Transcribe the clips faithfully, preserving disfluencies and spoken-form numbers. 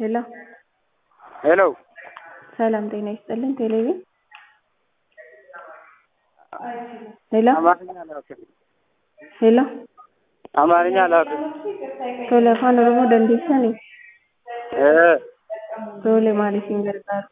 ሄሎ ሄሎ ሰላም ጤና ይስጥልን። ቴሌቪዥን ሄሎ አማርኛ አላውቅም። ሄሎ አማርኛ አላውቅም። ቶሎ አፋን ኦሮሞ dandeessani? ee Tole maaliif hin gargaaru?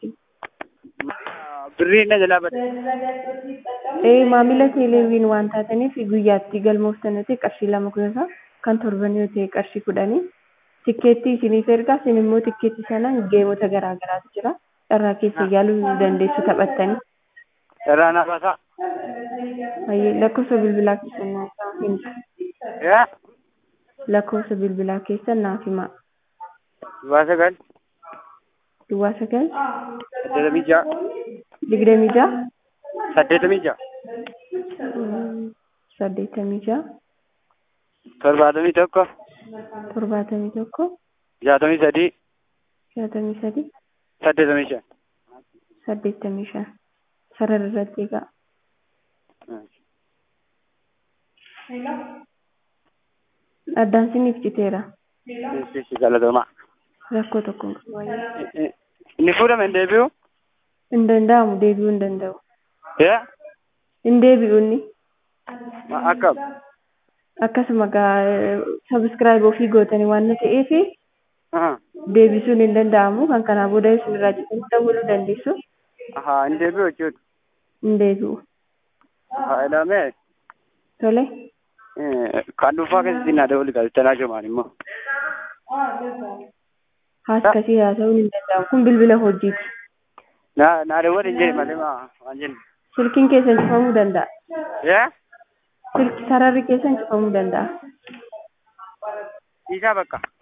birrii na jalaa bade. Ee maamila teeleviin waan taataniif guyyaatti galmooftanitti qarshii lama kunuunsa kan torbanii yoo ta'e qarshii kudhanii tikkeettii isiniif ergaa isin immoo tikkeettii sanaan geemota garaa garaatu jira irraa keessa yaaluu dandeessu taphattanii. Irraa na baasaa. Ayyee lakkoofsa bilbilaa keessan naaf himaa. ee Lakkoofsa bilbilaa keessan naaf himaa. Duwwaa sagal Duwwaa sagal saddeetamii ja'a digdamii ja'a saddeetamii ja'a saddeettamii ja'a torbaatamii tokko torbaatamii tokko jaatamii sadii jaatamii sadii saddeetamii shan. saddeettamii shan sarara irratti egaa. Addaan siniif citeera. Galatoomaa. Rakkoo tokko hin qabu wayyee. Inni fuudhame hin deebi'u? Hin danda'amu deebi'uu hin danda'u. ee Hin deebi'u inni. akkam? Akkasuma gaa sabiskiraayib ofii gootanii waan ta'eef deebisuun hin danda'amu. Kan kanaa booda isinirraa jedhanii dawwaluu dandeessu. haa hin deebi'u jechuudha. Hin deebi'u. haa ilaalee Tole. kan dhuunfaa keessatti na dawwali galtanaa jirumaan immoo. Haaskasii haasa'uun hin danda'amu. Kun bilbila hojiiti. na na dawwali hin jedhe malee maa waan jennu. Silkiin keessan cufamuu danda'a. ee Silki sararri keessan cufamuu danda'a. isaa bakka.